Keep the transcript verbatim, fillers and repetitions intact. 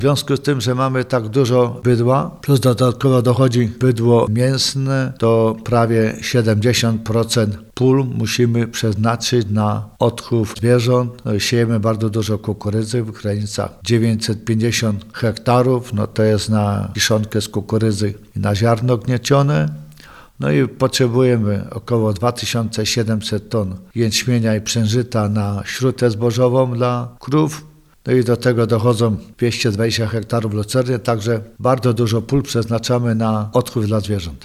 W związku z tym, że mamy tak dużo bydła, plus dodatkowo dochodzi bydło mięsne, to prawie siedemdziesiąt procent pól musimy przeznaczyć na odchów zwierząt. No i siejemy bardzo dużo kukurydzy, w granicach dziewięćset pięćdziesiąt hektarów, no to jest na kiszonkę z kukurydzy i na ziarno gniecione. No i potrzebujemy około dwa tysiące siedemset ton jęczmienia i pszenicy na śrutę zbożową dla krów. No i do tego dochodzą dwieście dwadzieścia hektarów lucerny, także bardzo dużo pól przeznaczamy na odchów dla zwierząt.